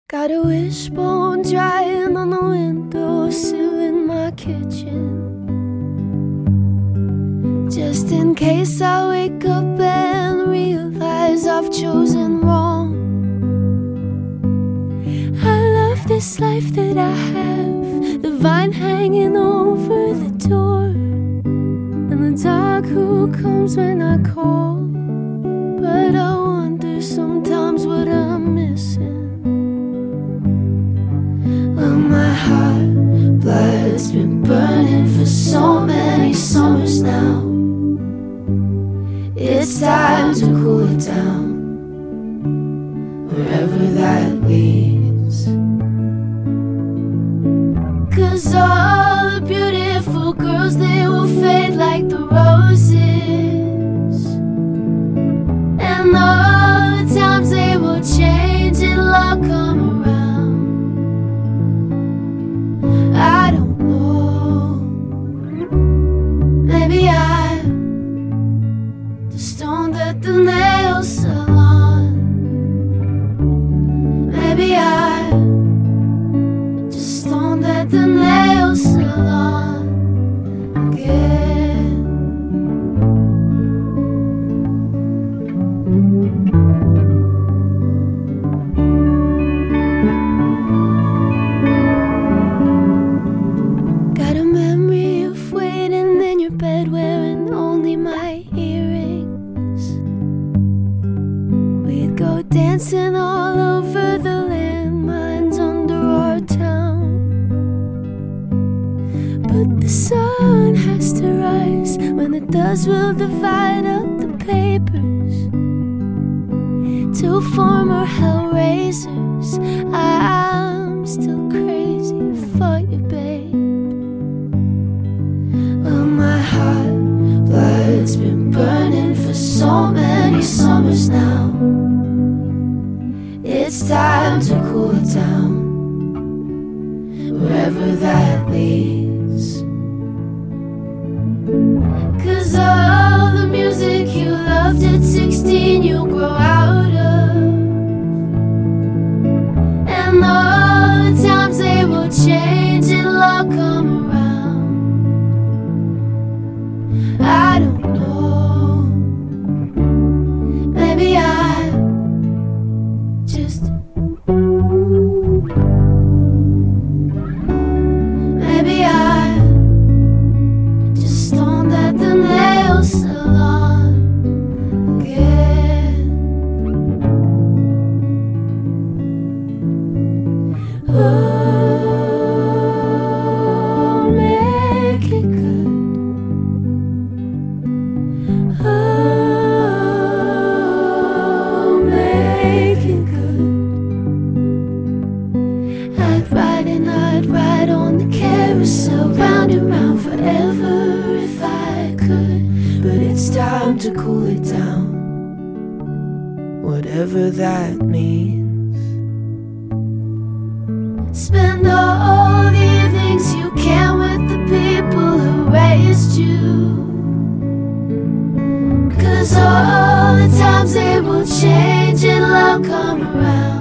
Got a wishbone drying on the windowsill in my kitchen, just in case I wake up and realize I've chosen wrong. I love this life that I have, the vine hanging over the door, and the dog who comes when I call. But I wonder sometimes what I'm missing. Well, my heart blood's been burning for so many summers now. It's time to cool it down, wherever that leads. 'Cause all the beautiful girls, they will fade like the roses, and all the times they will change and love come around. I don't know, maybe I'm the stone that the nails salon. Maybe I'm just stone that the nails salon again. Got a memory of waiting in your bed wearing only my earrings. We'd go dancing all over the landmines under our town. But the sun has to rise. When it does, we'll divide up the papers. Two former hellraisers. I'm still crazy for you, babe. Well, my heart blood's been burning for so many summers now. It's time to cool it down, wherever that leads. 'Cause all the music you loved at 16 you'll grow out of, and all the times they will change and love come around. I don't know, maybe I'm just, maybe I'm just stoned at the nail salon again. Oh, make it good. Oh, make it good. I'd ride and I'd ride on the carousel, round and round forever if I could. But it's time to cool it down, whatever that means. Spend all the evenings you can with the people who raised you. 'Cause all the times they will change and love come around.